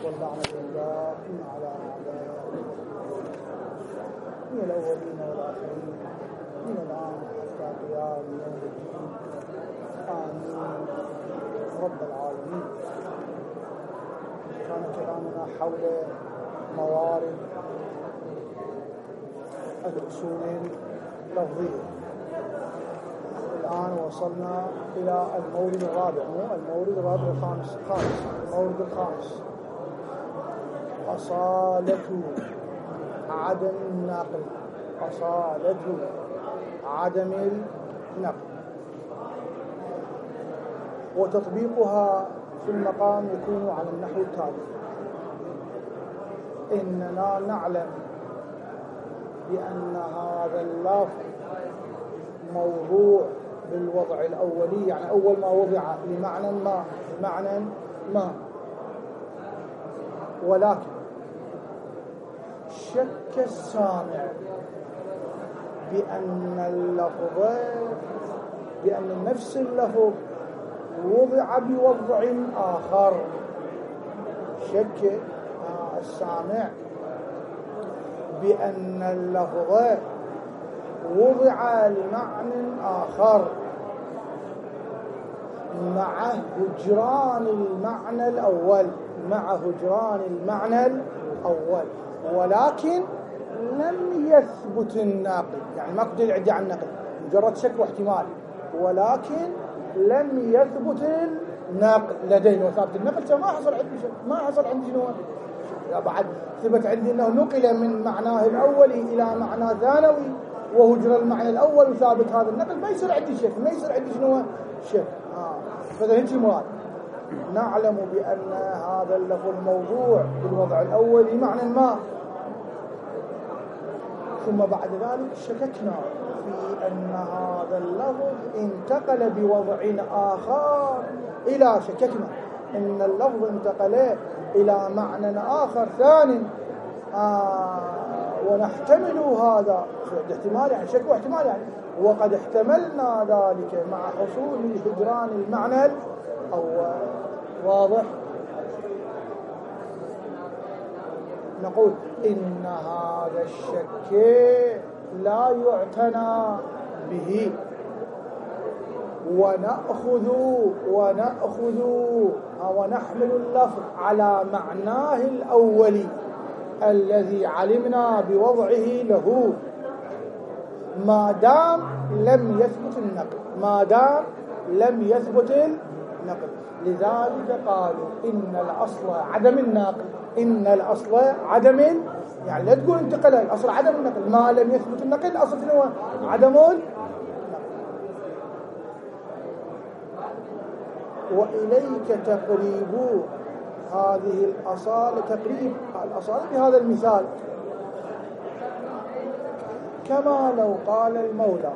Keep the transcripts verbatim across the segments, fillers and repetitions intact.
واللعنة الدائمة على أعدائهم من الأولين والآخرين من الآن حتى قيام يوم الدين. آمين رب العالمين. كان كلامنا حول موارد الأصول اللفظية. الآن وصلنا إلى المورد الرابع، المورد الرابع الخامس خامس المورد الخامس أصالة عدم النقل. أصالة عدم النقل وتطبيقها في المقام يكون على النحو التالي: إننا نعلم بأن هذا اللفظ موضوع بالوضع الأولي، يعني أول ما وضع لمعنى ما لمعنى ما، ولكن شك السامع بأن اللفظ بأن نفس اللفظ وضع بوضع آخر. شك السامع بأن اللفظ وضع لمعنى آخر مع هجران المعنى الأول مع هجران المعنى الأول ولكن لم يثبت الناقل، يعني ما قدر يعدي عن النقل، مجرد شك واحتمال، ولكن لم يثبت الناقل لدينا وثابت النقل. ما حصل عندي شك، ما حصل عندي شنو بعد ثبت عندي انه نقل من معناه الاولي الى معنى ثانوي وهجر المعنى الاول وثابت هذا النقل، ما يصير عندي شك، ما يصير عندي شنو شك. اه فاذا هيك المراد، نعلم بان هذا اللفظ الموضوع بالوضع الاول لمعنى ما، ثم بعد ذلك شككنا في ان هذا اللفظ انتقل بوضع اخر الى شككنا ان اللفظ انتقل الى معنى اخر ثاني، آه ونحتمل هذا احتمال، يعني شك واحتمال، يعني وقد احتملنا ذلك مع حصول هجران المعنى الأول. واضح؟ نقول إن هذا الشك لا يعتنى به، ونأخذ ونأخذ ونحمل اللفظ على معناه الأولي الذي علمنا بوضعه له ما دام لم يثبت النقل ما دام لم يثبت النقل. لذلك قالوا إن الأصل عدم النقل إن الأصل عدم، يعني لا تقول انتقل، الأصل عدم النقل، ما لم يثبت النقل الأصل شنو؟ عدم النقل. وإليك تقريب هذه الأصالة، تقريب الأصالة بهذا المثال، كما لو قال المولى: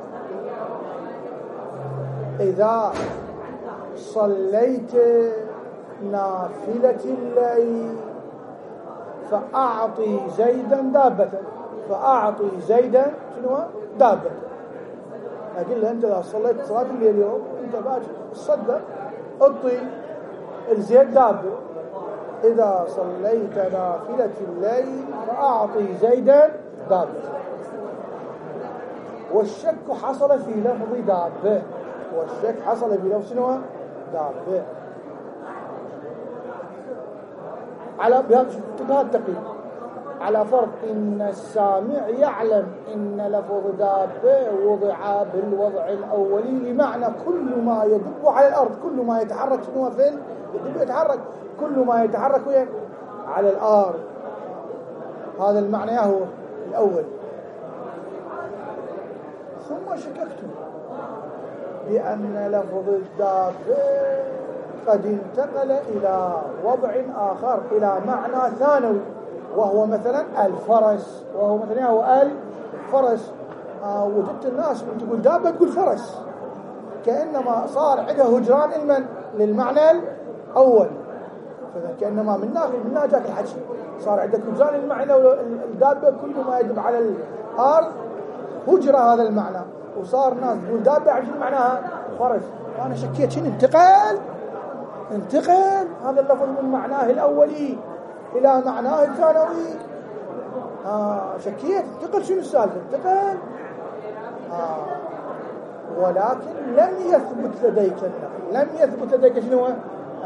إذا صليت نافلة الليل فأعطي زيدا دابة فأعطي زيدا شنو؟ دابة. أقول له أنت إذا صليت صلاة الليل اليوم أنت باجي تصدق أعطي الزيد دابة. إذا صليت نافلة الليل فأعطي زيدا دابة. والشك حصل في لفظ دابة والشك حصل في لفظ شنو؟ دابة. على بهذا التقييم، على فرض إن السامع يعلم إن لفظ دابة وضع بالوضع الأولي لمعنى كل ما يدب على الأرض، كل ما يتحرك شنو في يدب يتحرك كل ما يتحرك وين؟ على الأرض. هذا المعنى هو الأول. ثم شككت بأن لفظ الدابة قد انتقل إلى وضع آخر، إلى معنى ثانوي، وهو مثلا الفرس وهو مثلا هو الفرس. آه وجدت الناس من تقول دابة تقول فرس، كأنما صار عندها هجران علما للمعنى الأول. فكأنما من ناحية من ناجاك الحكي صار عندك هجران المعنى، الدابة كل ما يدب على الأرض هجر هذا المعنى، وصار ناس تقول دابة عشان معناها فرس. وأنا شكيت شنو انتقال انتقل هذا اللفظ من معناه الأولي إلى معناه الثانوي. آه شكيت انتقل، شنو السالفة؟ انتقل آه ولكن لم يثبت لديك النقل، لم يثبت لديك شنو النقل.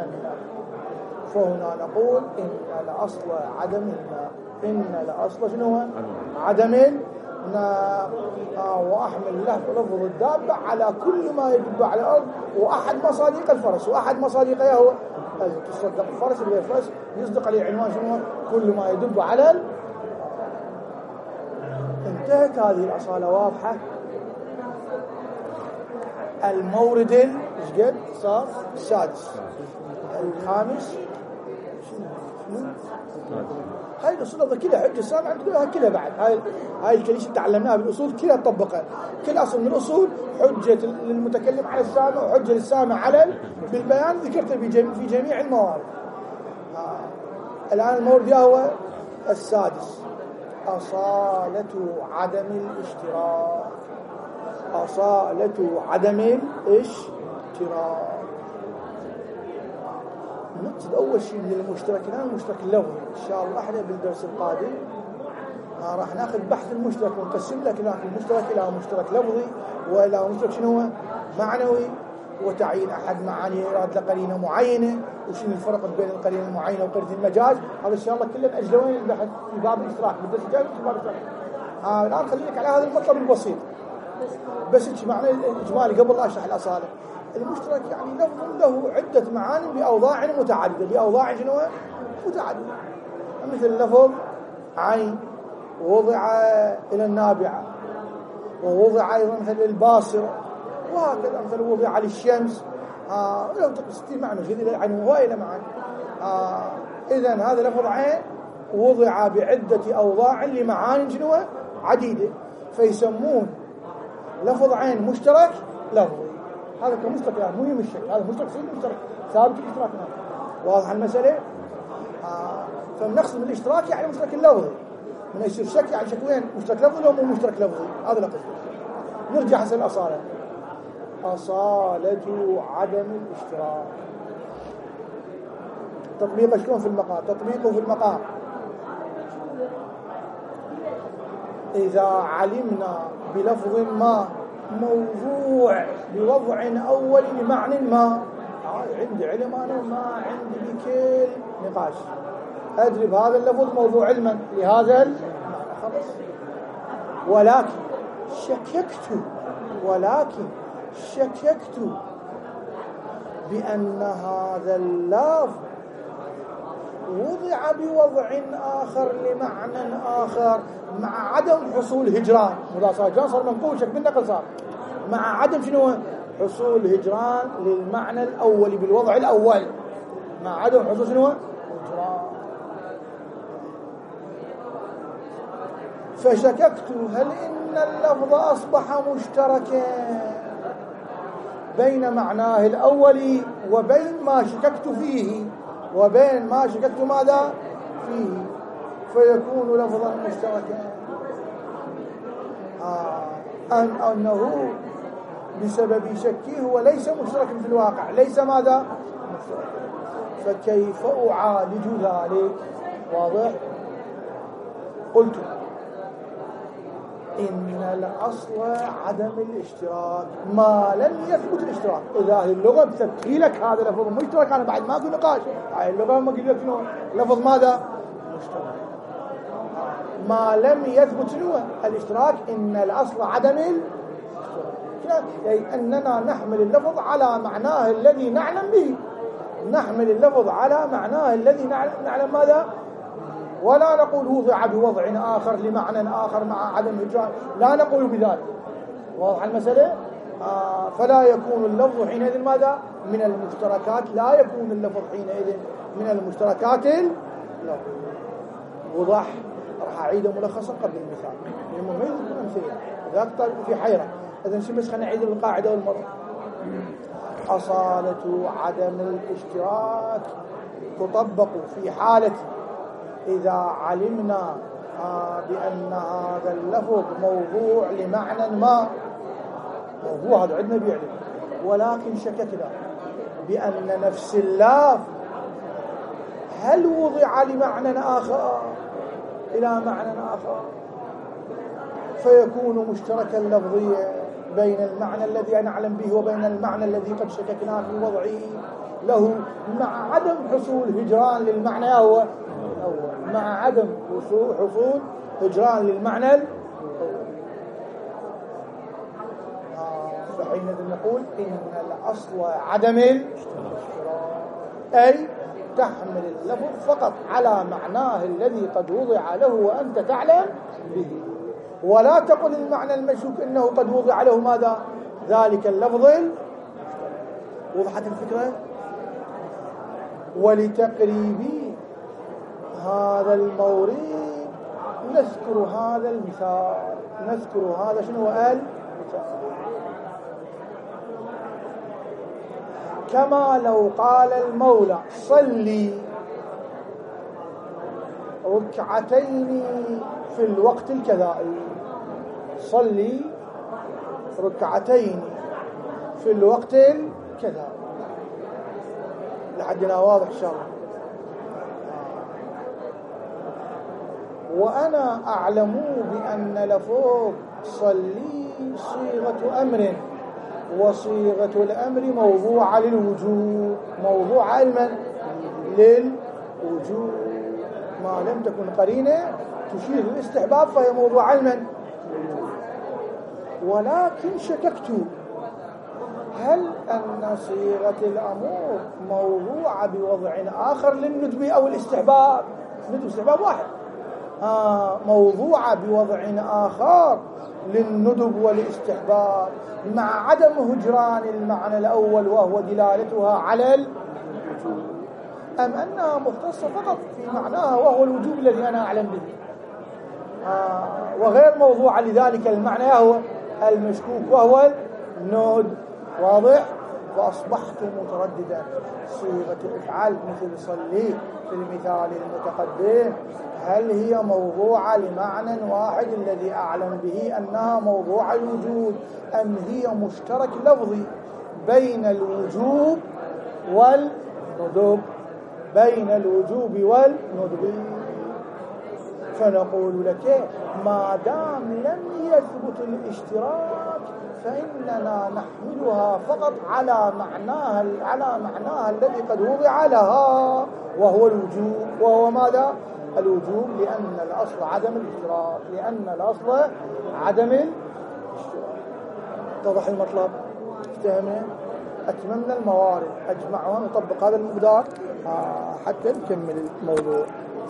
فهنا نقول إن الأصل عدم النقل، إن الأصل شنو عدم النقل. آه وأحمل لفظ الدابة على كل ما يدب على الأرض، وأحد مصادق الفرس، وأحد مصادقه هو تصدق الفرس اللي الفرس يصدق عليه عنوان شنو كل ما يدب على الأرض. انتهت هذه الأصالة واضحة. المورد ايش قد صار السادس، الخامس هاي الأصول كلها حجة السابعة عندنا كلها بعد. هاي هاي الكلمة اللي تعلمناها بالأصول كلها تطبقها، كل أصل من الأصول حجة للمتكلم على السامع وحجة للسامع على بالبيان، ذكرت في جميع الموارد. آه. الآن المورد هو السادس، أصالة عدم الاشتراك، أصالة عدم الاشتراك. نقصد أول شيء من المشترك الآن المشترك اللفظي. إن شاء الله احنا بالدرس القادم آه راح ناخذ بحث المشترك ونقسم لك لكن المشترك إلى مشترك لفظي وإلى مشترك شنو هو معنوي، وتعيين أحد معاني يراد لقرينة معينة، وشنو الفرق بين القرينة المعينة وقرينة المجاز. هذا إن شاء الله كله أجلوين البحث في باب الاشتراك بالدرس الجاي في باب الاشتراك. آه الآن خليك على هذا المطلب البسيط بس معنى الإجمالي قبل لا أشرح الأصالة. المشترك يعني لفظ له عدة معاني بأوضاع متعددة، بأوضاع شنو متعددة، مثل لفظ عين ووضع إلى النابعة، ووضع أيضا مثل الباصرة، وهكذا مثل وضع للشمس. آه لو تقصتي معنى في العين وإلى معاني. آه إذن هذا لفظ عين وضع بعدة أوضاع لمعاني شنو عديدة، فيسمون لفظ عين مشترك لفظي. هذا كمشترك يعني مهم الشك، هذا مشترك في مشترك ثابت الاشتراك. واضح المسألة؟ آه فبنقصد من الاشتراك يعني مشترك اللفظي، من يصير شك يعني شك وين مشترك لفظي ولا مو مشترك لفظي. هذا لا قصد. نرجع حسب الأصالة. أصالة عدم الاشتراك. تطبيقه شلون في المقام؟ تطبيقه في المقام إذا علمنا بلفظ ما موضوع بوضع أول لمعنى ما، عندي علم أنا وما عندي بكل نقاش، أدري بهذا اللفظ موضوع علما لهذا المعنى خلاص. ولكن شككت ولكن شككت بأن هذا اللفظ وضع بوضع آخر لمعنى آخر مع عدم حصول هجران. وذا صار جان صار منقول شك بالنقل صار مع عدم شنو حصول هجران للمعنى الأول بالوضع الأول، مع عدم حصول شنو هجران. فشككت هل إن اللفظ أصبح مشتركا بين معناه الأول وبين ما شككت فيه، وبين ما شككت ماذا فيه، فيكون لفظا مشتركا. آه. أن أنه بسبب شكه هو ليس مشتركا في الواقع، ليس ماذا مشتركا. فكيف أعالج ذلك؟ واضح. قلت إن الأصل عدم الاشتراك ما لم يثبت الاشتراك. إذا اللغة بتبكي لك هذا لفظ مشترك أنا بعد ما أقول نقاش، هاي اللغة ما قلت لك شنو لفظ ماذا مشترك ما لم يثبت شنو الاشتراك. إن الأصل عدم الاشتراك أي أننا نحمل اللفظ على معناه الذي نعلم به، نحمل اللفظ على معناه الذي نعلم, نعلم ماذا، ولا نقول وضع بوضع آخر لمعنى آخر مع عدم هجران، لا نقول بذلك. واضح المسألة؟ آه فلا يكون اللفظ حينئذ ماذا من المشتركات، لا يكون اللفظ حينئذ من المشتركات لا. وضح. راح أعيد ملخصا قبل المثال لما ما يذكر أمثلة ذاك طالب في حيرة. إذن شو بس خلينا نعيد القاعدة والمرة. أصالة عدم الاشتراك تطبق في حالة إذا علمنا آه بأن هذا اللفظ موضوع لمعنى ما، موضوع هذا عندنا بيعلم، ولكن شككنا بأن نفس اللفظ هل وضع لمعنى آخر إلى معنى آخر فيكون مشتركا لفظيا بين المعنى الذي نعلم به وبين المعنى الذي قد شككنا في وضعه له، مع عدم حصول هجران للمعنى هو مع عدم حصول هجران للمعنى الأول. فحينئذ نقول إن الأصل عدم الاشتراك، أي تحمل اللفظ فقط على معناه الذي قد وضع له وأنت تعلم به، ولا تقل المعنى المشكوك إنه قد وضع له ماذا؟ ذلك اللفظ. وضحت الفكرة؟ ولتقريب هذا المورد نذكر هذا المثال، نذكر هذا شنو قال؟ كما لو قال المولى صلي ركعتين في الوقت الكذائي، صلي ركعتين في الوقت الكذائي. لحدنا واضح إن شاء الله. وأنا أعلم بأن لفظ صلي صيغة أمر، وصيغة الأمر موضوعة للوجوب، موضوعة علما للوجوب، ما لم تكن قرينة تشير للاستحباب فهي موضوع علما. ولكن شككت هل أن صيغة الأمور موضوعة بوضع آخر للندب أو الاستحباب؟ ندب استحباب واحد، آه موضوعة بوضع آخر للندب والاستحباب مع عدم هجران المعنى الأول وهو دلالتها على الوجوب، أم أنها مختصة فقط في معناها وهو الوجوب الذي أنا أعلم به، آه وغير موضوعة لذلك المعنى هو المشكوك وهو الندب. واضح؟ فأصبحت مترددا صيغة افعل مثل صلي في المثال المتقدم هل هي موضوعة لمعنى واحد الذي أعلم به أنها موضوع الوجوب، أم هي مشترك لفظي بين الوجوب والندب، بين الوجوب والندب؟ فنقول لك ما دام لم يثبت الاشتراك فإننا نحملها فقط على معناها على معناها الذي قد وضع لها وهو الوجوب، وهو ماذا؟ الوجوب، لأن الأصل عدم الاشتراك، لأن الأصل عدم الاشتراك. اتضح المطلب؟ افتهمنا؟ أتممنا الموارد أجمعها، نطبق هذا المقدار آه حتى نكمل الموضوع.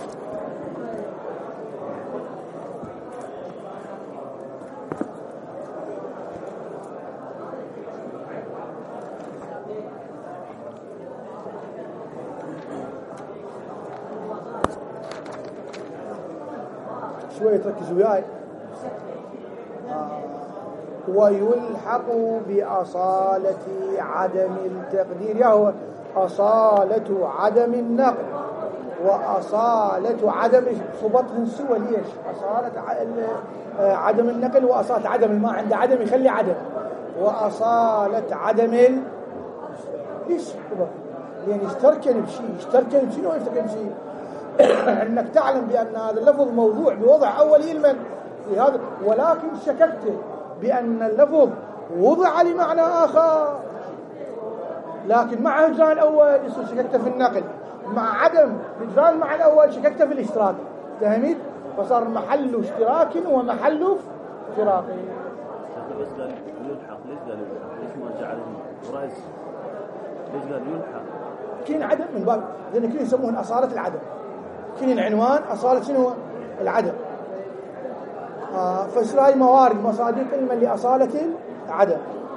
شوية تركزوا وياي. آه. ويلحق بأصالة عدم التقدير، يهو أصالة عدم النقل وأصالة عدم صبطهم سوى. ليش؟ أصالة عدم النقل وأصالة عدم، ما عند عدم يخلي عدم، وأصالة عدم ال... ليش؟ لأن يشتركن بشيء، يشتركن بشيء ويشتركن بشيء. أنك تعلم بأن هذا اللفظ موضوع بوضع أول علما لهذا، ولكن شككت بأن اللفظ وضع لمعنى آخر، لكن مع هجران الأول يصير شككت في النقل، مع عدم هجران مع الأول شككت في الاشتراك. فهمت؟ فصار محل اشتراك ومحل افتراق. بس قال يلحق، ليش قال يلحق؟ ليش ما جعل رأس؟ ليش قال يلحق؟ كين عدم من باب، لأن كين يسموهن أصالة العدم، كين العنوان أصالة شنو؟ العدم. آه فصار هاي موارد مصادر كلمة لأصالة العدم.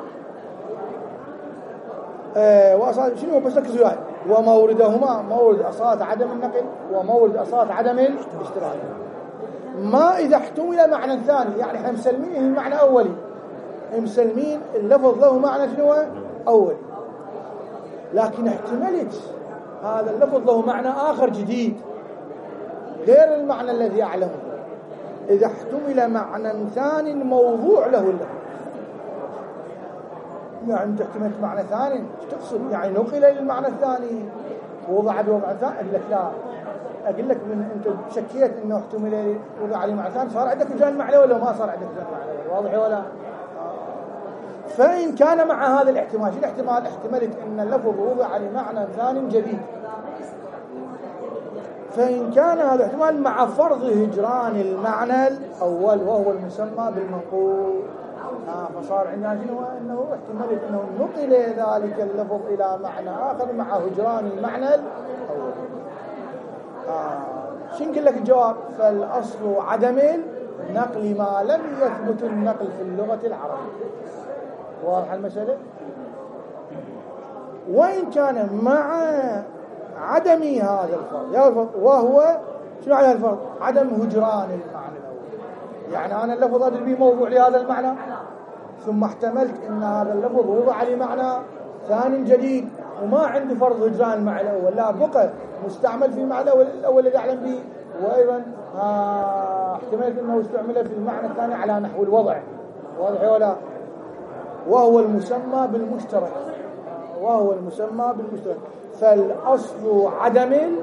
آه وأصالة شنو؟ بس ركزوا وياي. وموردهما مورد أصالة عدم النقل ومورد أصالة عدم الاشتراك. ما إذا احتمل معنى ثاني، يعني احنا مسلمين المعنى أولي، مسلمين اللفظ له معنى شنو؟ أول، لكن احتملت هذا اللفظ له معنى آخر جديد غير المعنى الذي أعلمه. إذا احتمل معنى ثاني موضوع له اللفظ، يعني انت احتملت معنى ثاني، ايش تقصد؟ يعني نقل للمعنى الثاني، وضع بوضع ثاني، أقول لك لا، أقول لك من أنت شكيت إنه احتمل وضع عليه معنى ثاني، صار عندك وجهان معنى ولا ما صار عندك وجهان معنى؟ واضح ولا؟ فإن كان مع هذا الاحتمال، شو الاحتمال؟ احتملت أن اللفظ وضع لمعنى ثاني جديد. فإن كان هذا الاحتمال مع فرض هجران المعنى الأول وهو المسمى بالمنقول، آه فصار عندنا شنو؟ أنه احتملت أنه نقل ذلك اللفظ إلى معنى آخر مع هجران المعنى الأول. آه شو نقول لك الجواب؟ فالأصل عدم النقل ما لم يثبت النقل في اللغة العربية. واضح المسألة؟ وإن كان مع عدم هذا الفرض، وهو شنو على الفرض؟ عدم هجران المعنى الأول. يعني أنا اللفظ أدري به موضوع لهذا المعنى، ثم احتملت أن هذا اللفظ وضع لي معنى ثاني جديد وما عندي فرض هجران المعنى الأول، لا بقى مستعمل في المعنى الأول, الأول الذي أعلم به، وأيضا آه احتملت أنه استعمل في المعنى الثاني على نحو الوضع. واضح ولا؟ وهو المسمى بالمشترك، وهو المسمى بالمشترك. فالأصل عدم ال...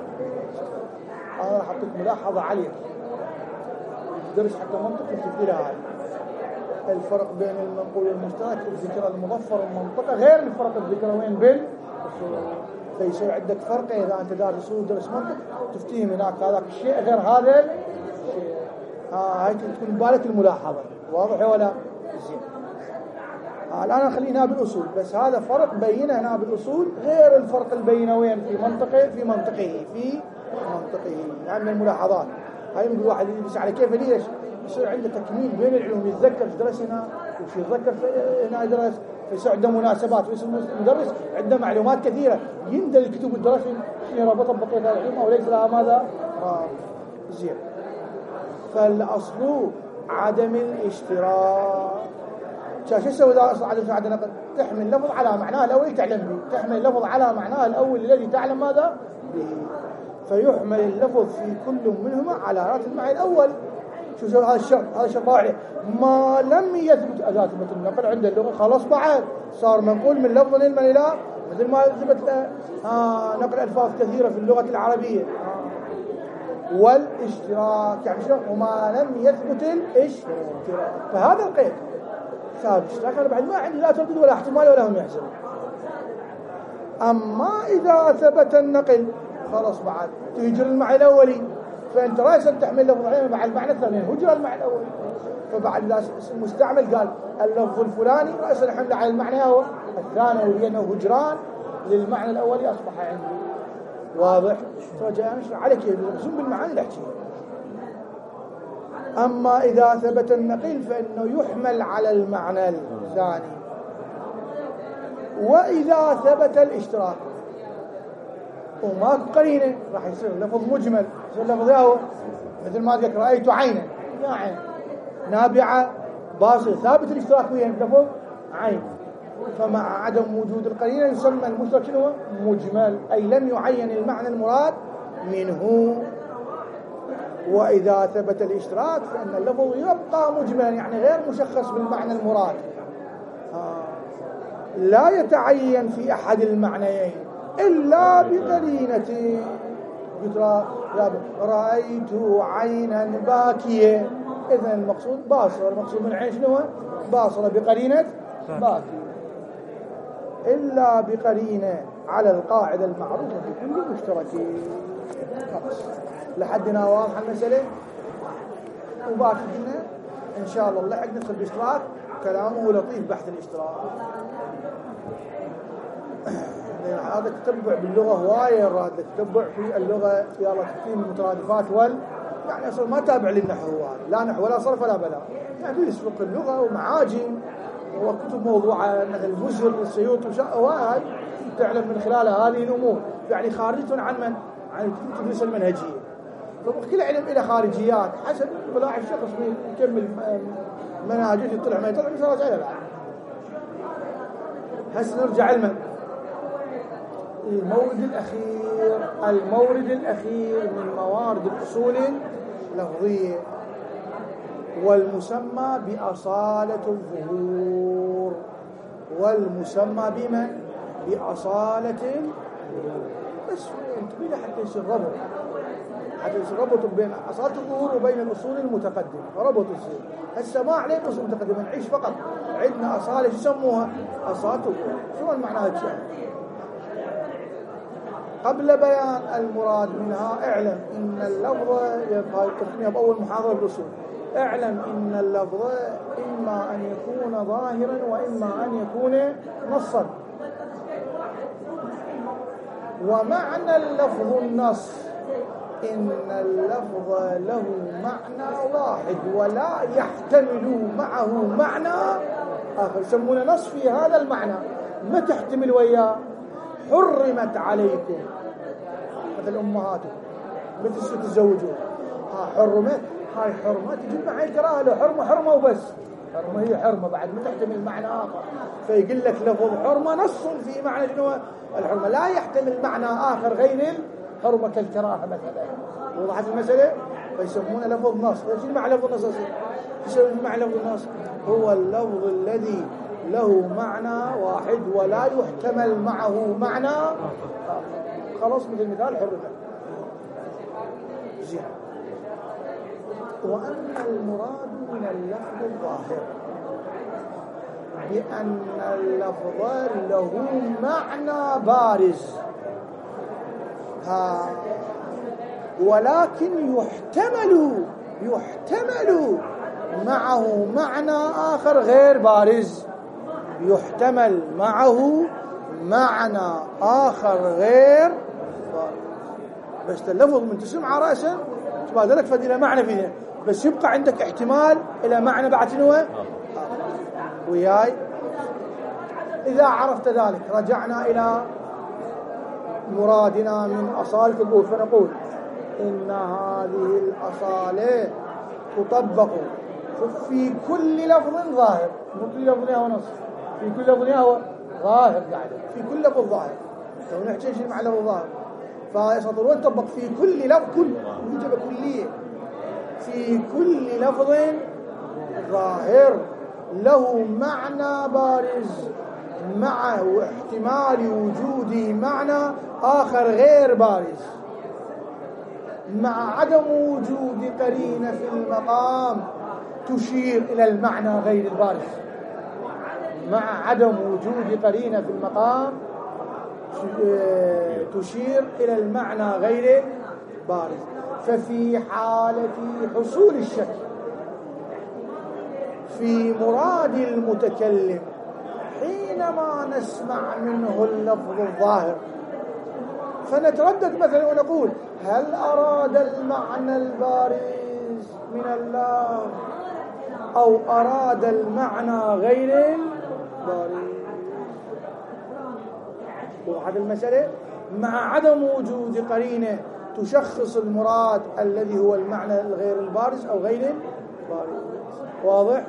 أنا حطيت ملاحظة عليه درس حتى منطق التفكير. الفرق بين المنقول والمشترك الذكر المظفر والمنطقة غير الفرق الذكر وين بال فيصير عندك فرق إذا أنت دارس أصول درس منطق تفتهم هناك هذاك الشيء غير هذا الشيء. آه هاي تكون بالك الملاحظة. واضح ولا؟ زين. آه الآن خلينا بالأصول، بس هذا فرق بينه هنا بالأصول غير الفرق البينه وين في منطقه في منطقه في منطقه. يعني من الملاحظات هاي يمكن الواحد يدرس على كيف ليش يصير عنده تكميل بين العلوم، يتذكر درس هنا وش يتذكر هنا درس، فيصير عنده مناسبات، ويصير مدرس عنده معلومات كثيرة يندل الكتب الدرس شنو ربطت بقية العلوم أو ليس لها ماذا آه. زين. فالأصل عدم الاشتراك. شو يسوي إذا أصل عدم عدم نقل؟ تحمل لفظ على معناه الأول تعلم به، تحمل لفظ على معناه الأول الذي تعلم ماذا به، فيحمل اللفظ في كل منهما على رأس المعنى الأول. شو سوى هذا الشرط؟ هذا الشرط واحد ما لم يثبت أداة مثل النقل عند اللغة خلاص بعد صار منقول من لفظ من إلى مثل ما ثبت آه نقل ألفاظ كثيرة في اللغة العربية. آه. والاشتراك يعني شو؟ وما لم يثبت الاشتراك، فهذا القيد ثابت اشتراك. أنا بعد ما عندي لا تردد ولا احتمال ولا هم يحسن. أما إذا ثبت النقل خلاص بعد تهجر المعنى الأولي، فأنت رأسا تحمل لفظ عليه مع المعنى الثاني هجر المعنى الأول. فبعد المستعمل قال اللفظ الفلاني رأسا يحمل على المعنى هو الثاني لأنه هجران للمعنى الأولي أصبح عندي. واضح؟ فرجع نشرح على كيف يرسم بالمعاني الأحكية. أما إذا ثبت النقل فإنه يحمل على المعنى الثاني. وإذا ثبت الاشتراك وما قرينه راح يصير لفظ مجمل، يصير لفظ هو مثل ما ذكر رأيت عينا، يا عين نابعة باصر، ثابت الاشتراك وياه لفظ عين. فمع عدم وجود القرينه يسمى المشترك شنو؟ مجمل، أي لم يعين المعنى المراد منه. وإذا ثبت الاشتراك فإن اللفظ يبقى مجملا يعني غير مشخص بالمعنى المراد، لا يتعين في أحد المعنيين إلا بقرينة. رأيت عينا باكية، إذن المقصود باصرة، المقصود من عين شنو؟ باصرة بقرينة باكية، إلا بقرينة على القاعدة المعروفة في كل مشتركين. خلاص لحدنا واضح المسألة. وباقي لنا إن شاء الله لحق ندخل باشتراك، كلامه لطيف بحث الاشتراك. هذا تتبع باللغة هواية، راد تتبع في اللغة يلا في المترادفات وال يعني أصلا ما تابع للنحو هذا، لا نحو ولا صرف ولا بلاغ، يعني يسبق اللغة ومعاجم وكتب موضوعة مثل المزهر والسيوط وهاي تعلم من خلال هذه الأمور، يعني خارجة عن من عن الكتب تدرس المنهجية. فكل علم إلى خارجيات حسب طلاع الشخص يكمل منهجه يطلع ما يطلع مش راجع له. هسه نرجع علما المورد الأخير، المورد الأخير من موارد الأصول اللفظية والمسمى بأصالة الظهور، والمسمى بمن؟ بأصالة الظهور. بس ينتبه حتى يصير ربط، حتى يصير ربط بين أصالة الظهور وبين الأصول المتقدمة، فربط يصير. هسه ما عليه الأصول المتقدمة، نعيش فقط عندنا أصالة يسموها أصالة الظهور. شو المعنى هذا الشيء؟ قبل بيان المراد منها اعلم إن اللفظ يبقى بأول محاضرة بالأصول، اعلم إن اللفظ إما أن يكون ظاهرا وإما أن يكون نصا. ومعنى اللفظ النص إن اللفظ له معنى واحد ولا يحتمل معه معنى آخر، يسمونه نص في هذا المعنى. ما تحتمل وياه؟ حرمت عليكم مثل أمهاتكم، مثل تتزوجون، ها حرمت، هاي حرمة تجيب معي كراهة، له حرمة حرمة وبس، حرمة هي حرمة بعد ما تحتمل معنى آخر. فيقول لك لفظ حرمة نص في معنى شنو الحرمة، لا يحتمل معنى آخر غير الحرمة كالكراهة مثلا. وضحت المسألة؟ فيسمونه لفظ نص. ايش معنى لفظ نص؟ ايش معنى لفظ نص؟ هو اللفظ الذي له معنى واحد ولا يحتمل معه معنى آخر. خلاص مثل مثال حرمة. زين. وأما المراد من اللفظ الظاهر بأن اللفظ له معنى بارز، ها ولكن يحتمل يحتمل معه معنى آخر غير بارز، يحتمل معه معنى آخر غير بارز. بس اللفظ منتسم على رأسه تبادلك فد إلى معنى فيه، بس يبقى عندك احتمال إلى معنى بعد شنو وياي. إذا عرفت ذلك رجعنا إلى مرادنا من أصالة الظهور، فنقول إن هذه الأصالة تطبق في كل لفظ ظاهر، مو كل لفظ هو نص، في كل لفظ هو ظاهر قاعدة، في كل لفظ ظاهر. لو نحكي شيء مع لفظ ظاهر فيستطيعون تطبق في كل لفظ، كل موجبة كلية، في كل لفظ ظاهر له معنى بارز مع احتمال وجوده معنى آخر غير بارز، مع عدم وجود قرينة في المقام تشير إلى المعنى غير البارز، مع عدم وجود قرينة في المقام تشير إلى المعنى غير بارز. ففي حالة حصول الشك في مراد المتكلم حينما نسمع منه اللفظ الظاهر فنتردد مثلا ونقول هل أراد المعنى البارز من الله أو أراد المعنى غير البارز؟ وهذه المسألة مع عدم وجود قرينة تشخص المراد الذي هو المعنى الغير البارز أو غير البارز. واضح؟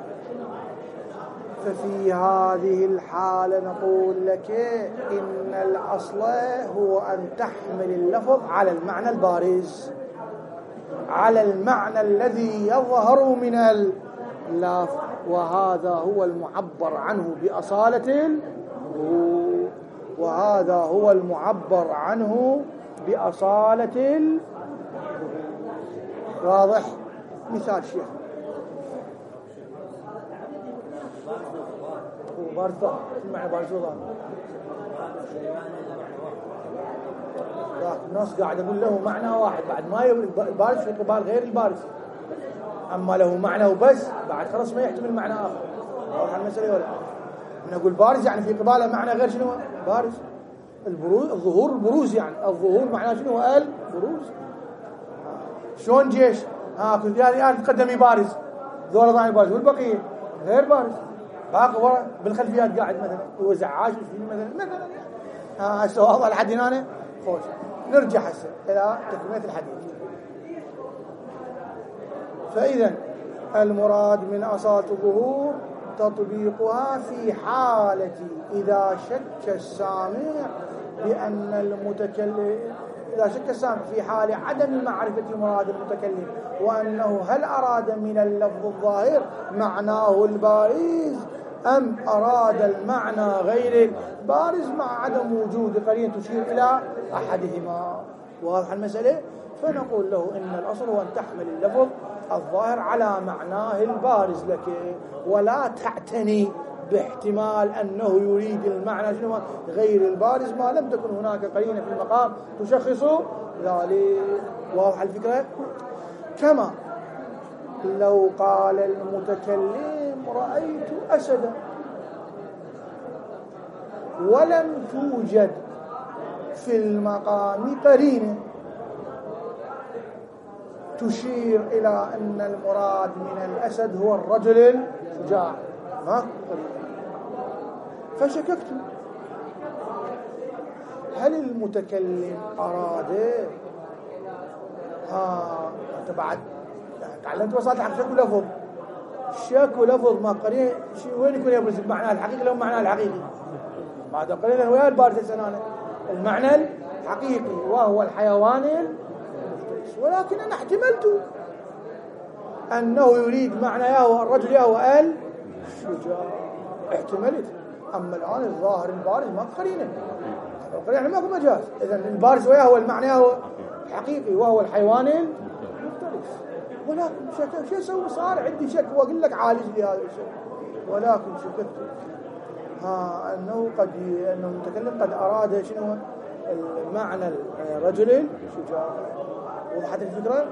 ففي هذه الحالة نقول لك إن الأصل هو أن تحمل اللفظ على المعنى البارز، على المعنى الذي يظهر من اللفظ، وهذا هو المعبر عنه بأصالة الظهور، وهذا هو المعبر عنه بأصالة الظهور. واضح؟ مثال شيخ بارزة، معنى بارزة الناس قاعد يقول له معنى واحد، بعد ما البارز في قبال غير البارز، أما له معنى وبس بعد خلاص ما يحتمل معنى آخر. واضح المسألة ولا؟ نقول بارز يعني في قباله معنى غير شنو بارز. البروز الظهور البروز، يعني الظهور معناه شنو البروز. شلون جيش ها كنت يعني تقدمي بارز ذولا ضاين بارز والبقيه غير بارز، باقي ورا بالخلفيات قاعد مثلا هو زعاج مثلا مثلا ها هسه واضح لحد هنا. خوش نرجع هسه الى تكمله الحديث. فاذا المراد من أصالة الظهور تطبيقها في حالة إذا شك السامع بأن المتكلم إذا شك السامع في حال عدم معرفة مراد المتكلم وأنه هل أراد من اللفظ الظاهر معناه البارز أم أراد المعنى غير البارز مع عدم وجود قرينة تشير إلى أحدهما. واضح المسألة؟ فنقول له إن الأصل هو أن تحمل اللفظ الظاهر على معناه البارز لك، ولا تعتني باحتمال أنه يريد المعنى غير البارز ما لم تكن هناك قرينة في المقام تشخص ذلك. واضح الفكرة؟ كما لو قال المتكلم رأيت أسدا ولم توجد في المقام قرينة تشير إلى أن المراد من الأسد هو الرجل الشجاع، ما فشككت هل المتكلم أراد ها أنت بعد تعلمت وصلت حق شك ولفظ شك ولفظ ما قرين وين يكون يبرز المعنى الحقيقي لو معنى الحقيقي بعد قليلا ويا البارز السنانة المعنى الحقيقي وهو الحيوان، ولكن أنا احتملت أنه يريد معناه الرجل يهو الشجاع، احتملت. أما الآن الظاهر البارز ما قرينه، القرينة ما هو مجاز. إذن البارز ويهو المعنى هو الحقيقي وهو الحيوان المفترس. ولكن شك شو سوي صار عندي شك وأقول لك عالج لي هذا الشك، ولكن شككت ها أنه قد أنه المتكلم قد أراد شنو المعنى الرجل الشجاع. وضحت الفكرة؟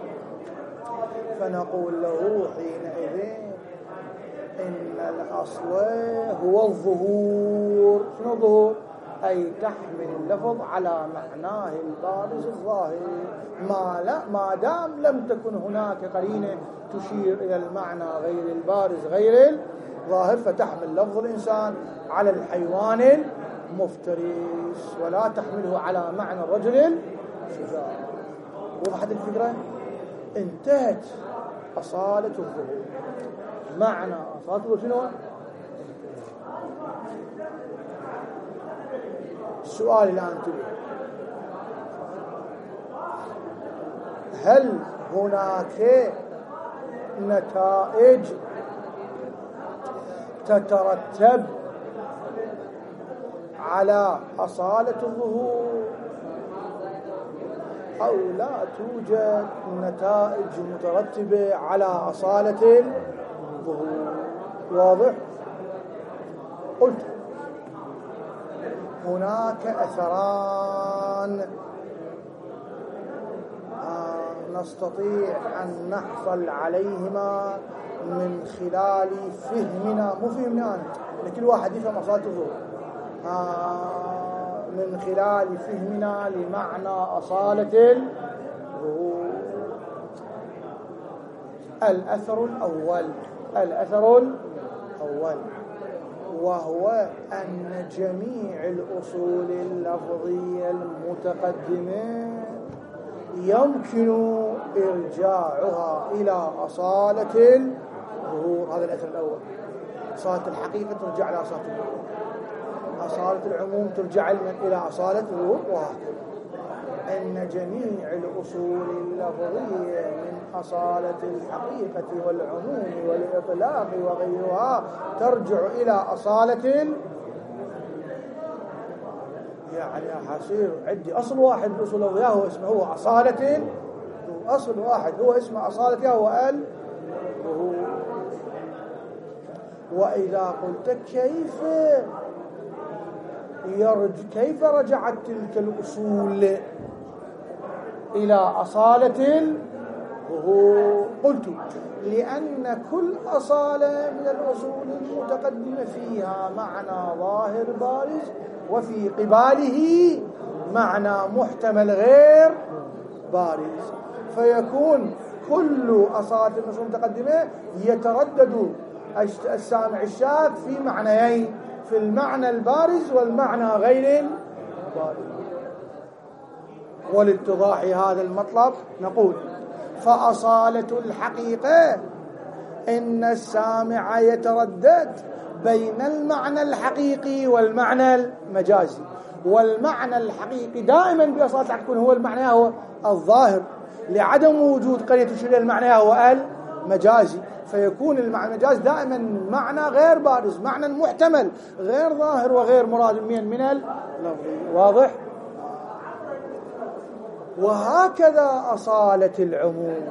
فنقول له حينئذ إن الأصل هو الظهور. شنو الظهور؟ أي تحمل اللفظ على معناه البارز الظاهر ما لا ما دام لم تكن هناك قرينة تشير إلى المعنى غير البارز غير الظاهر، فتحمل لفظ الإنسان على الحيوان المفترس ولا تحمله على معنى الرجل الشجاع. وضحت الفكرة؟ انتهت أصالة الظهور. معنى أصالة الظهور شنو؟ السؤال الآن تبي هل هناك نتائج تترتب على أصالة الظهور أو لا توجد نتائج مترتبة على أصالة الظهور؟ واضح؟ قلت هناك أثران آه نستطيع أن نحصل عليهما من خلال فهمنا، مو فهمنا أنا لكل واحد يفهم أصالة الظهور، آه من خلال فهمنا لمعنى أصالة الظهور. الأثر الأول الأثر الأول وهو أن جميع الأصول اللفظية المتقدمة يمكن إرجاعها إلى أصالة الظهور. هذا الأثر الأول. أصالة الحقيقة ترجع إلى أصالة الظهور، أصالة العموم ترجع إلى أصالة الظهور، وهكذا. أن جميع الأصول اللفظية من أصالة الحقيقة والعموم والإطلاق وغيرها ترجع إلى أصالة، يعني حصير عندي أصل واحد بأصول اللفظية هو اسمه هو أصالة، أصل واحد هو اسمه أصالة هو ال وهو. وإذا قلت كيف يرج كيف رجعت تلك الأصول إلى أصالة الظهور؟ قلت لأن كل أصالة من الأصول المتقدمة فيها معنى ظاهر بارز وفي قباله معنى محتمل غير بارز، فيكون كل أصالة الأصول المتقدمة يتردد السامع الشاذ في معنيين، في المعنى البارز والمعنى غير البارز. ولاتضاح هذا المطلب نقول فأصالة الحقيقة إن السامع يتردد بين المعنى الحقيقي والمعنى المجازي، والمعنى الحقيقي دائما بأصالة الحقيقة هو المعنى هو الظاهر لعدم وجود قرينة تشير إلى المعنى هو المجازي، فيكون المعنى المجاز دائما معنى غير بارز، معنى محتمل غير ظاهر وغير مراد من من اللفظ. واضح؟ وهكذا أصالة العموم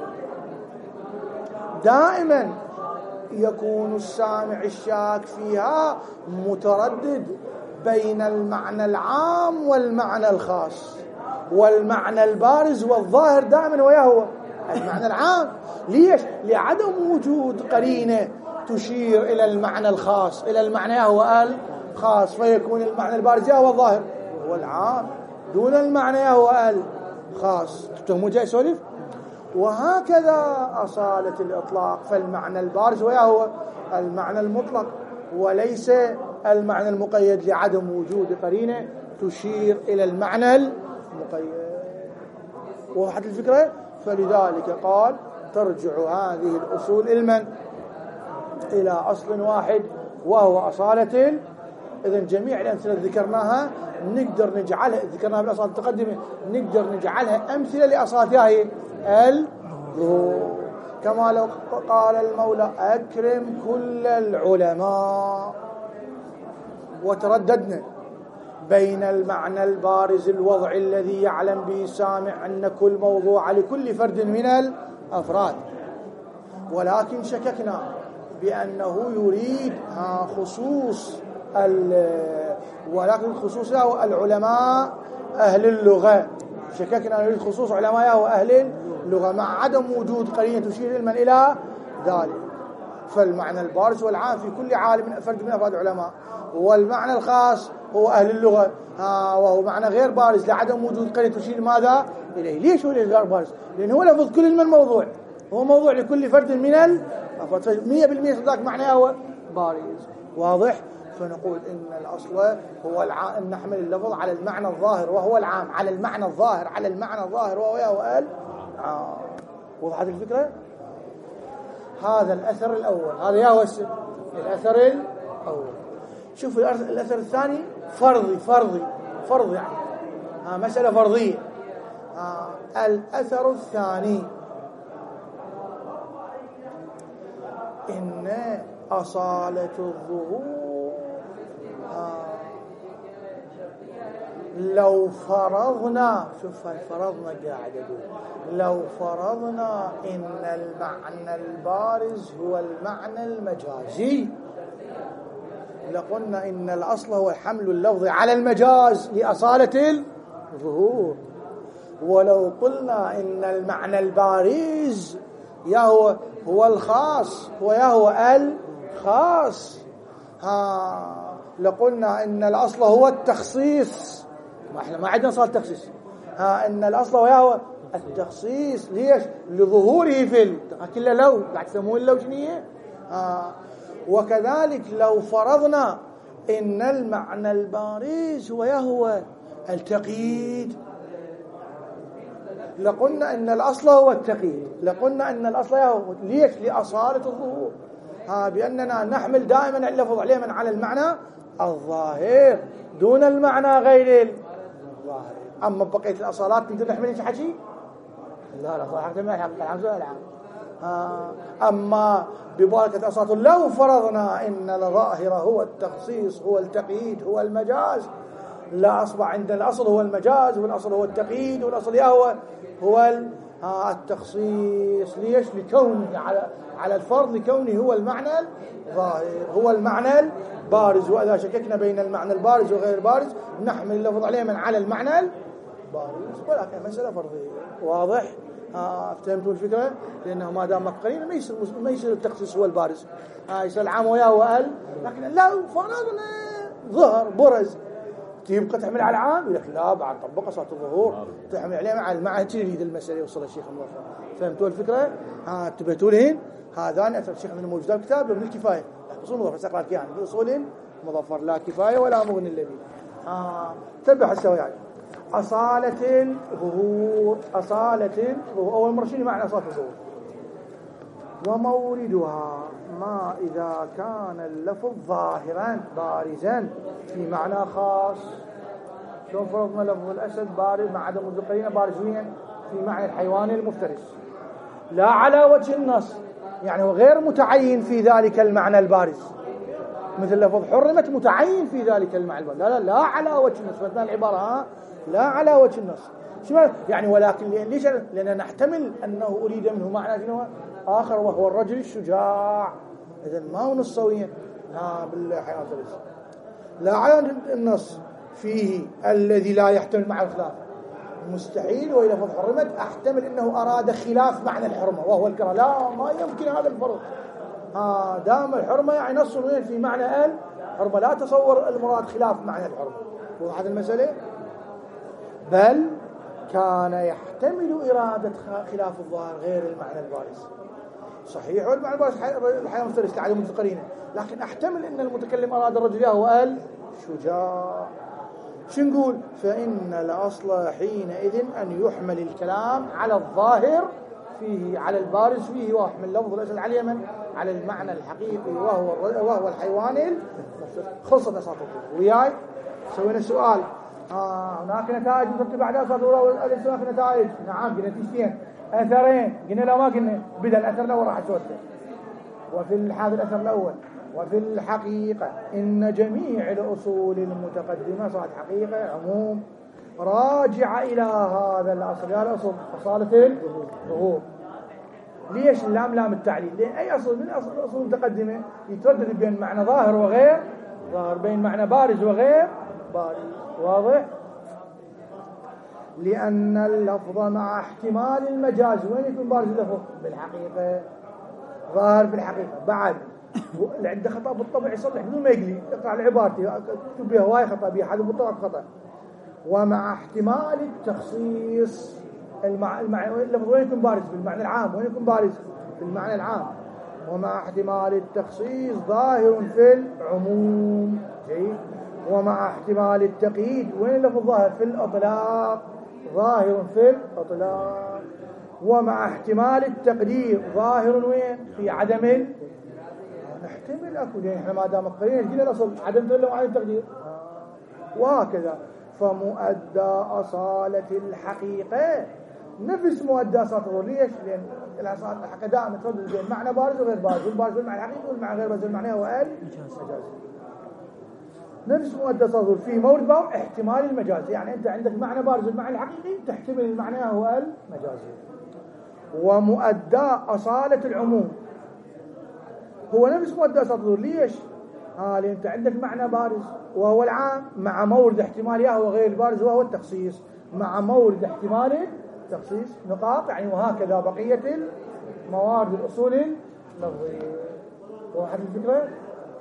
دائما يكون السامع الشاك فيها متردد بين المعنى العام والمعنى الخاص، والمعنى البارز والظاهر دائما ويهو المعنى العام. ليش؟ لعدم وجود قرينة تشير إلى المعنى الخاص، إلى المعنى يهو الخاص، فيكون المعنى البارز يهو الظاهر هو العام دون المعنى يهو الخاص. تفهموا جاي سولف؟ وهكذا أصالة الإطلاق، فالمعنى البارز ويهو المعنى المطلق وليس المعنى المقيد لعدم وجود قرينة تشير إلى المعنى المقيد. وضحت الفكرة؟ فلذلك قال ترجع هذه الأصول علما إلى أصل واحد وهو أصالة. إذن جميع الأمثلة ذكرناها نقدر نجعلها، ذكرناها بالأصالة المتقدمة، نقدر نجعلها أمثلة لأصالتها الظهور. كما لو قال المولى أكرم كل العلماء، وترددنا بين المعنى البارز الوضعي الذي يعلم به السامع أن كل موضوع لكل فرد من الأفراد، ولكن شككنا بأنه يريد خصوص ولكن خصوص العلماء أهل اللغة، شككنا يريد خصوص علماء وأهل اللغة مع عدم وجود قرينة تشير علما إلى ذلك. فالمعنى البارز والعام في كل عالم فرد من أفراد العلماء، والمعنى الخاص هو أهل اللغة، وهو معنى غير بارز لعدم وجود قرينة تشير ماذا إليه. ليش هو غير بارز؟ لأنه هو لفظ كل من الموضوع، هو موضوع لكل فرد من الأفراد، مية بالمية صدق معناه هو بارز. واضح؟ فنقول إن الأصل هو الع... أن نحمل اللفظ على المعنى الظاهر وهو العام، على المعنى الظاهر على المعنى الظاهر وهو العام. وضحت الفكرة؟ هذا الأثر الأول، هذا يهو الأثر الأول. شوف الأثر الثاني فرضي فرضي فرض يعني ها مسألة فرضية. ها الأثر الثاني إن أصالة الظهور لو فرضنا، شوف فرضنا قاعد أقول لو فرضنا إن المعنى البارز هو المعنى المجازي لقلنا إن الأصل هو حمل اللفظ على المجاز لأصالة الظهور. ولو قلنا إن المعنى البارز يهو هو الخاص ويهو الخاص ها لقلنا إن الأصل هو التخصيص. ما إحنا ما عندنا صار تخصيص، ها إن الأصل ويهو التخصيص. ليش؟ لظهوره في ال... كله لو قاعد تسمون لو شنية. ها وكذلك لو فرضنا إن المعنى البارز هو يهو التقييد لقلنا إن الأصل هو التقييد، لقلنا إن الأصل يهو ليش؟ لأصالة الظهور، ها بأننا نحمل دائما اللفظ عليه من على المعنى الظاهر دون المعنى غير الظاهر. أما بقية الأصالات نقدر نحمل إيش حكي؟ لا لا صح ما يحق الحمد لله. أما ببركة أصالة لو فرضنا إن الظاهر هو التخصيص هو التقييد هو المجاز لا أصبح عندنا الأصل هو المجاز والأصل هو التقييد والأصل هو هو التخصيص. ليش؟ لكونه على على الفرض لكونه هو المعنى الظاهر هو المعنى البارز. وإذا شككنا بين المعنى البارز وغير البارز نحمل اللفظ عليه من على المعنى البارز، ولكن مسألة فرضية. واضح؟ آه فهمتوا الفكرة؟ لأنه ما دام قرينة ما يصير ما يصير التخصيص هو البارز، آه يصير العام وياه وقال. لكن لو فرضنا ظهر برز تبقى تحمل على العام، يقول لك لا بعد طبق صارت الظهور تحمل عليه مع المعنى. تريد المسألة يوصل الشيخ الموفق. فهمتوا الفكرة؟ ها انتبهتوا لهن؟ هذان أثر الشيخ من الموجودات كتاب من الكفاية أصول مظفر سقرات يعني بأصول مظفر لا كفاية ولا مغني الذي ها تبع السوي يعني. أصالة الظهور أصالة الظهور أول مرة شنو معنى أصالة الظهور؟ وموردها ما إذا كان اللفظ ظاهرا بارزا في معنى خاص. شلون فرضنا لفظ الأسد بارز مع عدم وجود قرينة بارز وين؟ في معنى الحيوان المفترس لا على وجه النص يعني هو غير متعين في ذلك المعنى البارز، مثل لفظ حرمت متعين في ذلك المعنى البارز. لا لا لا على وجه النص، مثلا العبارة ها لا على وجه النص يعني، ولكن ليش؟ لأننا نحتمل أنه أريد منه معنى شنو آخر وهو الرجل الشجاع. إذن ما هو نصويا ها بالحياة الرسول لا على النص فيه الذي لا يحتمل مع الخلاف مستحيل. وإذا لفظ حرمت أحتمل أنه أراد خلاف معنى الحرمة وهو الكراهة، لا ما يمكن هذا الفرق. آه دام الحرمة يعني نص وين في معنى الحرمة، لا تصور المراد خلاف معنى الحرمة. وهذه المسألة بل كان يحتمل إرادة خلاف الظاهر غير المعنى البارز. صحيح والمعنى البارز الحياة مفترس لعدم القرينة، لكن أحتمل أن المتكلم أراد الرجل وقال شجاع. شو نقول؟ فإن الأصل حينئذ أن يحمل الكلام على الظاهر فيه على البارز فيه، ويحمل لفظ الأسد على اليمن على المعنى الحقيقي وهو وهو الحيوان. خلصت أساطير وياي سوينا السؤال. آه هناك نتائج مرتبة على أساطير وليس هناك نتائج. نعم قلنا نتيجتين أثرين، قلنا لا ما قلنا بدأ الأثر الأول راح أسوته. وفي هذا الأثر الأول وفي الحقيقة إن جميع الأصول المتقدمة صارت حقيقة عموم راجعة إلى هذا الأصل، هذا الأصل أصالة الظهور. ليش اللام لام التعليل؟ لأن أي أصل من الأصول المتقدمة يتردد بين معنى ظاهر وغير ظاهر، بين معنى بارز وغير بارز. واضح؟ لأن اللفظ مع احتمال المجاز وين يكون بارز اللفظ؟ بالحقيقة ظاهر بالحقيقة. بعد اللي عنده خطأ بالطبع يصلح بدون ما يقلي، يقرأ العبارة يكتب بها هواي خطأ بها حد بالطبع خطأ. ومع احتمال التخصيص المع... المع... اللفظ وين يكون بارز؟ بالمعنى العام. وين يكون بارز؟ بالمعنى العام. ومع احتمال التخصيص ظاهر في العموم. جيد. ومع احتمال التقييد وين اللفظ ظاهر؟ في الإطلاق. ظاهر في الإطلاق. ومع احتمال التقدير ظاهر وين؟ في عدم ال... نحتمل أكو يعني احنا ما دام قرينا جينا الأصل عدم تقدير وعدم تقدير وهكذا. فمؤدى أصالة الحقيقة نفس مؤدى أصالة الظهور. ليش؟ لأن الأصالة الحقيقة دائما تردد بين معنى بارز وغير بارز، والبارز بالمعنى الحقيقي والمعنى غير بارز المعنى هو المجاز. نفس مؤدى أصالة الظهور في مورد باب احتمال المجاز، يعني أنت عندك معنى بارز والمعنى الحقيقي تحتمل المعنى هو المجاز. ومؤدى أصالة العموم هو نفس مؤدى أصالة الظهور. ليش؟ آه لأن أنت عندك معنى بارز وهو العام مع مورد احتماليه وغير البارز وهو التخصيص، مع مورد احتمال التخصيص نقاط يعني. وهكذا بقية الموارد الأصول اللفظية. واحد الفكرة.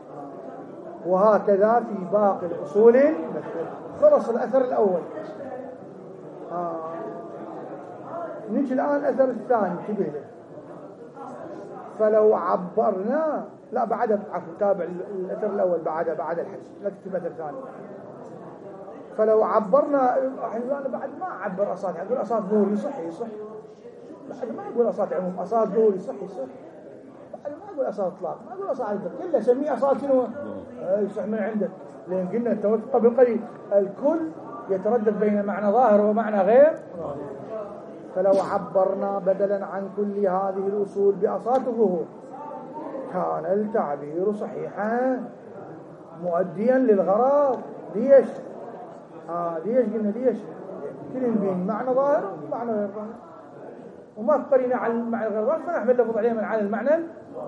وهكذا في باقي الأصول اللفظية. خلص الأثر الأول. آه. نيجي الآن الأثر الثاني انتبه له. فلو عبرنا لا بعد عفوا تابع الأثر الأول بعد بعد الحديث لا تكتب أثر ثاني. فلو عبرنا أحيانا بعد ما عبر أصالة، يقول أصالة ظهور يصح يصح، بعد ما يقول أصالة عموم أصالة ظهور يصح يصح، بعد ما يقول أصالة إطلاق، ما يقول أصالة عدد كله سميه أصالة شنو؟ يصح من عندك. لأن قلنا التوقف قبل قليل الكل يتردد بين معنى ظاهر ومعنى غير ظاهر. فلو عبرنا بدلا عن كل هذه الأصول بأصالة الظهور كان التعبير صحيحا مؤديا للغرض. ليش؟ آه ليش قلنا ليش؟ كل بين معنى ظاهر ومعنى غير ظاهر وما قرينا على المعنى غير ظاهر فنحمل لفظ عليه من على المعنى.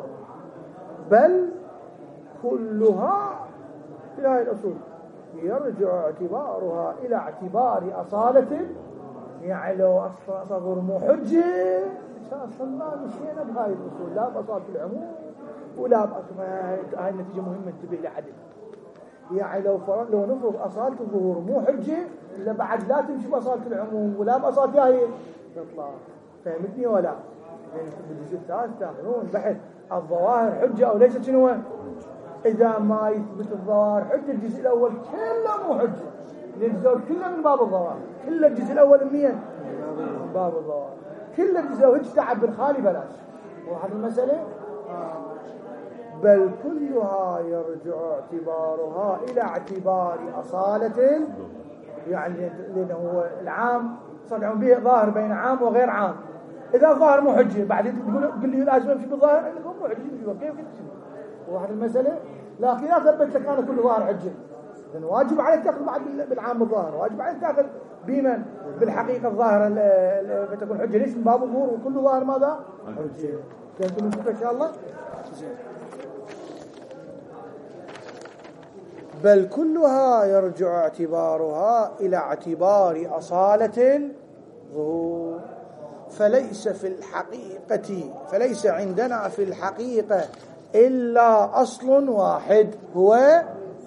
بل كلها في هذه الأصول يرجع اعتبارها إلى اعتبار أصالة. يعني لو أصلا ظهور مو حجة أصلا ما مشينا بهاي الأصول لا بأصالة العموم ولا بأصالة. هاي النتيجة مهمة انتبه لعدل. يعني لو فرض لو نفرض أصالة الظهور مو حجة إلا بعد لا تمشي بأصالة العموم ولا بأصالة هاي إطلاق. فهمتني ولا؟ يعني في الجزء الثالث تأخذون بحث الظواهر حجة أو ليست شنو؟ إذا ما يثبت الظواهر حجة الجزء الأول كله مو حجة، لأن الجزء الأول كله من باب الظواهر، كل الجزء الأول منين؟ من باب الظواهر، كل الجزء الأول تعب بالخالي بلاش. وهذه المسألة آه. بل كلها يرجع اعتبارها إلى اعتبار أصالة. يعني لأنه هو العام صدعون به ظاهر بين عام وغير عام، اذا الظاهر مو حجه بعد تقول تقول لي لازم امشي بالظاهر مو حجه كيف كيف واحد المساله. لكن اذا ثبت لك انا كل ظاهر حجه اذا واجب عليك تاخذ بعد بالعام الظاهر، واجب عليك تاخذ بمن بالحقيقه الظاهره فتكون حجه. ليش من باب الظهور وكل ظاهر ماذا حجه. كنتم نشوف ان شاء الله. بل كلها يرجع اعتبارها إلى اعتبار أصالة الظهور، فليس في الحقيقة فليس عندنا في الحقيقة إلا أصل واحد هو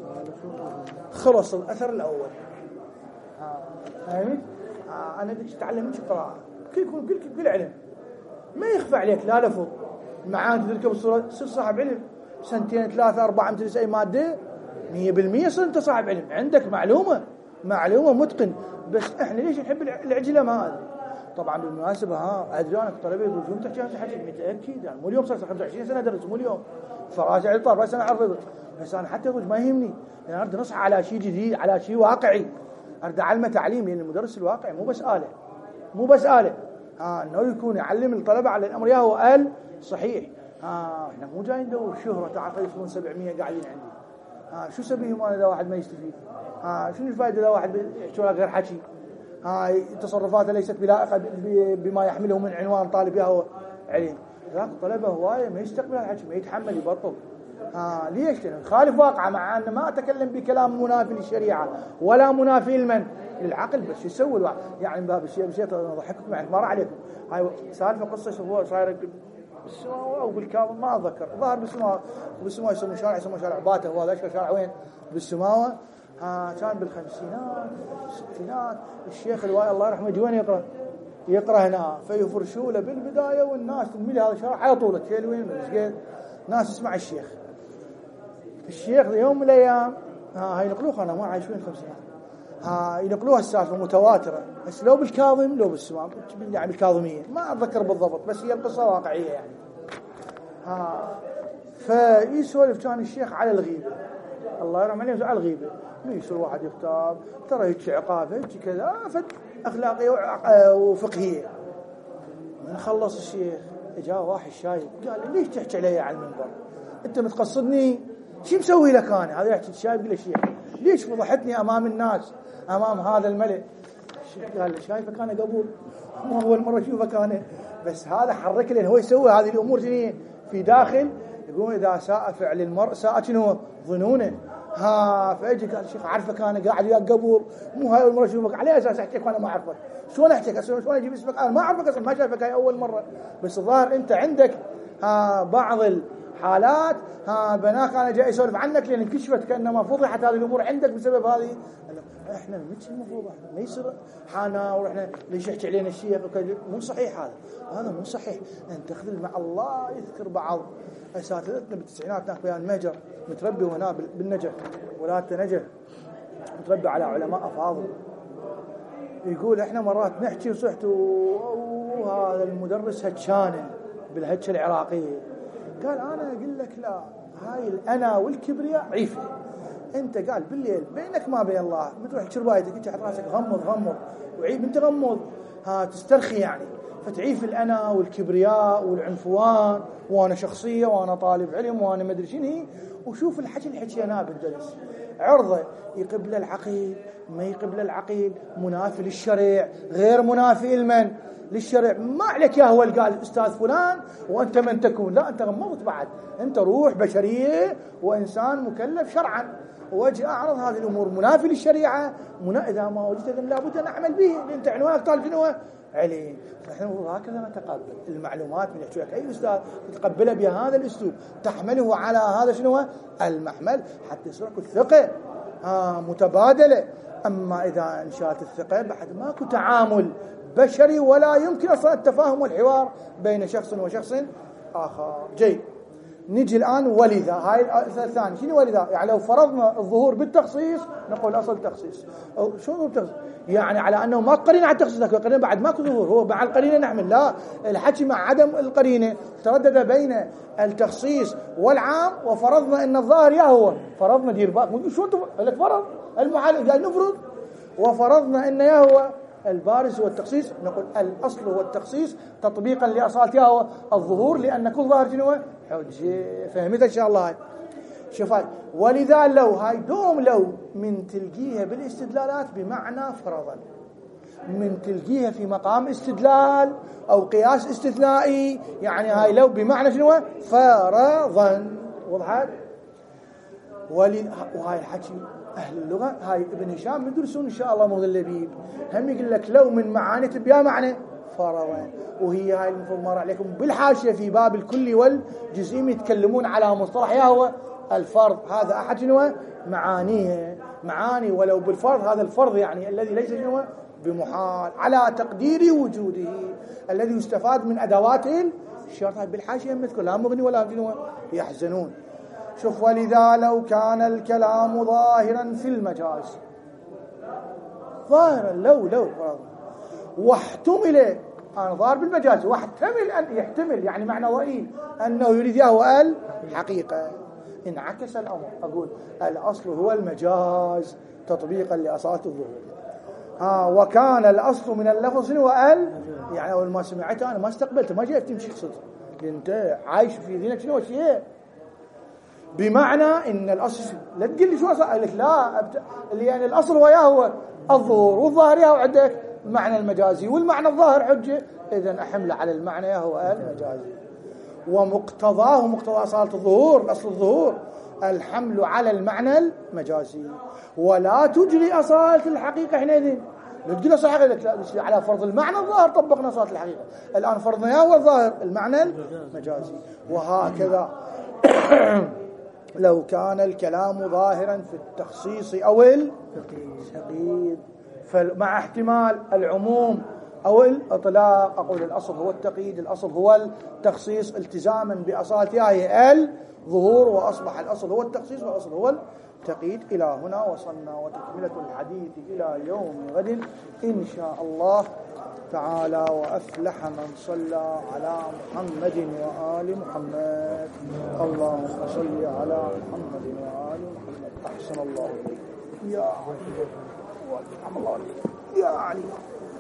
خلص الأثر الأول. فهمت؟ آه أنا بدك تتعلم منك قراءة كل كل كل علم ما يخفى عليك لا لفظ معاني تدركها بالصورة تصير صاحب علم. سنتين ثلاثة أربعة مدرس أي مادة مية بالمية صرت أنت صاحب علم، عندك معلومة معلومة متقن. بس إحنا ليش نحب العجلة ما هذا؟ طبعا بالمناسبة ها أدري أنا طلبة يدرسون تحكي هذا حكي متأكد يعني مو اليوم صار خمسة وعشرين سنة أدرس مو اليوم فراجع الطار بس أنا أعرف. بس أنا حتى أقول ما يهمني يعني أريد نصح على شيء جديد على شيء واقعي، أريد أعلمه تعليم. لأن المدرس الواقعي مو بس آلة مو بس آلة ها إنه يكون يعلم الطلبة على الأمر يا هو آل صحيح. ها إحنا مو جايين ندور شهرة تعال يصيرون سبعمية قاعدين عندي. ها شو سبيهم أنا إذا واحد ما يستفيد؟ ها شو الفائدة إذا واحد يحكي غير حكي؟ ها تصرفاته ليست بلائقة بما يحمله من عنوان طالب ياهو علم. ذاك الطلبة هواية ما يستقبل الحكي ما يتحمل يبطل. ها ليش؟ لأنه خالف واقعه مع أن ما أتكلم بكلام منافي للشريعة ولا منافي لمن للعقل. بس يسوي الواحد يعني باب الشيء بشيء ضحككم يعني مر عليكم. هاي سالفة قصة هو صاير بالسماوة أو بالكامل ما أتذكر ظهر بالسماوة. بالسماوة يسمون شارع يسمون شارع باته هو هذا شارع وين بالسماوة. ها كان بالخمسينات الستينات. الشيخ الواي الله يرحمه يجي وين يقرأ يقرأ هنا فيفرشوا له بالبداية والناس تميل هذا الشارع على طول تشيل وين مسجد ناس اسمع الشيخ. الشيخ يوم من الأيام ها هاي ينقلوها أنا ما عايش وين الخمسينات ها ينقلوها السالفة متواترة بس لو بالكاظم لو بالسمام يعني بالكاظمية ما أتذكر بالضبط بس هي القصة واقعية يعني. ها فيسولف كان الشيخ على الغيبة الله يرحمه عليه على الغيبة. يصير واحد يختار ترى هيك عقابه هيك كذا فد أخلاقية وفقهية. من خلص الشيخ جاء واحد شايب قال ليش تحكي علي على المنبر أنت متقصدني شو مسوي لك أنا؟ هذا يحكي الشايب قال الشيخ ليش فضحتني أمام الناس أمام هذا الملك؟ الشيخ قال شايفك أنا قبول مو أول مرة أشوفك أنا بس هذا حرك لأنه هو يسوي هذه الأمور جنيه في داخل يقول إذا ساء فعل المرء ساء شنو ظنونه. ها فاجي قال الشيخ عارفك انا قاعد وياك قبل مو هاي اول مره اشوفك على اساس احكيك وانا ما اعرفك شلون احكيك شلون اجيب اسمك انا ما اعرفك اصلا ما شايفك هاي اول مره بس الظاهر انت عندك ها بعض الحالات ها بناك انا جاي اسولف عنك لان انكشفت كانما فضحت هذه الامور عندك بسبب هذه. احنا مش المفروض ما يصير حانا ورحنا ليش يحكي علينا الشيخ مو صحيح. هذا هذا مو صحيح. انت خذ مع الله يذكر بعض اساتذتنا بالتسعينات هناك بيان مهجر متربي هنا بالنجف ولاة نجف متربي على علماء افاضل يقول احنا مرات نحكي وصحت وهذا المدرس هتشانه بالهجه العراقيه قال انا اقول لك لا هاي الانا والكبرياء عيفه. انت قال بالليل بينك ما بين الله بتروح شربايتك انت حط راسك غمض غمض وعيب انت غمض ها تسترخي يعني فتعيف الأنا والكبرياء والعنفوان وأنا شخصية وأنا طالب علم وأنا مدري شنو وشوف الحكي اللي حكيناه بالدرس عرضه يقبل العقيل ما يقبل العقيل منافي للشرع غير منافي لمن للشرع ما عليك يا هو قال الأستاذ فلان وأنت من تكون لا أنت غمضت بعد أنت روح بشرية وإنسان مكلف شرعا وأجي أعرض هذه الأمور منافي للشريعة منا إذا ما وجدت ذم لابد أن أعمل به أنت عنوانك طالب شنو عليه. فإحنا هكذا نتقبل المعلومات من يحكي لك أي أستاذ تتقبلها بهذا الأسلوب تحمله على هذا شنو المحمل حتى يصير الثقة آه متبادلة. أما إذا انشأت الثقة بعد ماكو تعامل بشري ولا يمكن أصلا التفاهم والحوار بين شخص وشخص آخر. جيد نجي الآن ولذا هاي الأصل الثاني شنو ولذا يعني لو فرضنا الظهور بالتخصيص نقول أصل تخصيص شو ظهور بالتخصيص يعني على أنه ما قرينة على التخصيص لكن القرينة بعد ماكو ظهور هو مع القرينة نحمل لا الحكي مع عدم القرينة تردد بين التخصيص والعام وفرضنا أن الظاهر يا هو فرضنا دير باك شو أنتم لك فرض المعالج قال نفرض وفرضنا أن يا هو البارز هو التخصيص، نقول الأصل هو التخصيص تطبيقا لأصالتها هو الظهور، لأن كل ظاهر شنو حجة. فهمت إن شاء الله هاي؟ شوف هاي، ولذا لو هاي دوم لو من تلقيها بالاستدلالات بمعنى فرضا، من تلقيها في مقام استدلال أو قياس استثنائي، يعني هاي لو بمعنى شنو فرضا. وضحت؟ وهاي الحكي أهل اللغة، هاي ابن هشام يدرسون إن شاء الله موضوع اللبيب، هم يقول لك لو من معاني تبيها معنى فرضا. وهي هاي المفروض مر عليكم بالحاشية في باب الكل والجزئي يتكلمون على مصطلح يهوى الفرض، هذا أحد شنو معانيه، معاني ولو بالفرض، هذا الفرض يعني الذي ليس شنو بمحال على تقدير وجوده، الذي يستفاد من أدوات الشرط. بالحاشية مثل لا مغني ولا شنو يحزنون. شوف، ولذا لو كان الكلام ظاهرا في المجاز، ظاهرا لو لو واحتمل أن ظاهر بالمجاز، واحتمل أن يحتمل يعني معنى ضئيل أنه يريد يهوى الحقيقة، انعكس الأمر. أقول الأصل هو المجاز تطبيقا لأصالة الظهور. آه وكان الأصل من اللفظ شنو ال، يعني أول ما سمعته أنا ما استقبلته، ما جيت تمشي صدق، أنت عايش في ذهنك شنو شيء، بمعنى إن الأصل لا تقول لي شو أصل، قال لك لا أبت... اللي يعني الأصل هو هو الظهور، والظاهر هو عندك المعنى المجازي، والمعنى الظاهر حجة، إذن أحمله على المعنى هو المجازي. ومقتضاه مقتضى أصالة الظهور، الأصل الظهور، الحمل على المعنى المجازي، ولا تجري أصالة الحقيقة حينئذ. لا تقول أصالة الحقيقة، لا على فرض المعنى الظاهر طبقنا أصالة الحقيقة، الآن فرضنا هو الظاهر المعنى المجازي. وهكذا لو كان الكلام ظاهرا في التخصيص أو التقييد، فمع احتمال العموم أو الإطلاق، أقول الأصل هو التقييد، الأصل هو التخصيص التزاما بأصالتها هي الظهور، وأصبح الأصل هو التخصيص والأصل هو التقييد. إلى هنا وصلنا، وتكملة الحديث إلى يوم غد إن شاء الله تعالى. وأفلح من صلى على محمد وآل محمد. اللهم صل على محمد وآل محمد. أحسن الله إليك يا علي، يا علي.